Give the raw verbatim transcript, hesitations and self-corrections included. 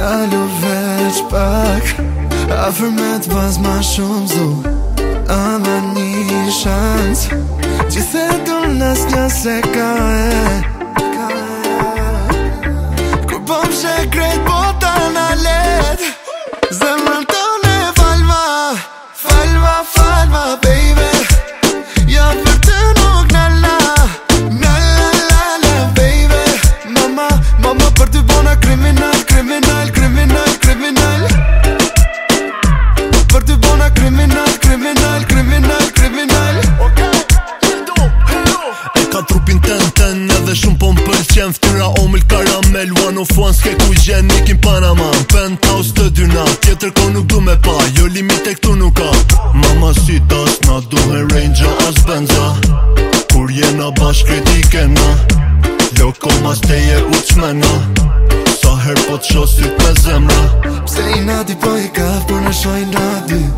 Alo veç pak Afer me t'baz ma shumë zu Ama një shans Gjithë e du nas një se ka e Kur bom shekret bota na let Zemrën tëne falma Falma, falma, baby Ja për të nuk në la Në la la la, baby Mama, mama për të bona kriminal Kriminal, kriminal, kriminal Për të bona kriminal, kriminal, kriminal, kriminal E ka trupin ten ten edhe shumë po m'pëlqen Ftyra omil karamel, one of one s'ke ku gjen Nikin Panama, penthouse të dyna Tjetër ko nuk du me pa, jo limite këtu nuk ka Mama si tas, na duhe Range as Benza Kur jena bashkret i kena Loko mas teje u qmena Sa her po t'shosit me zemra Pse i nati po i kaf, por në shoj në dy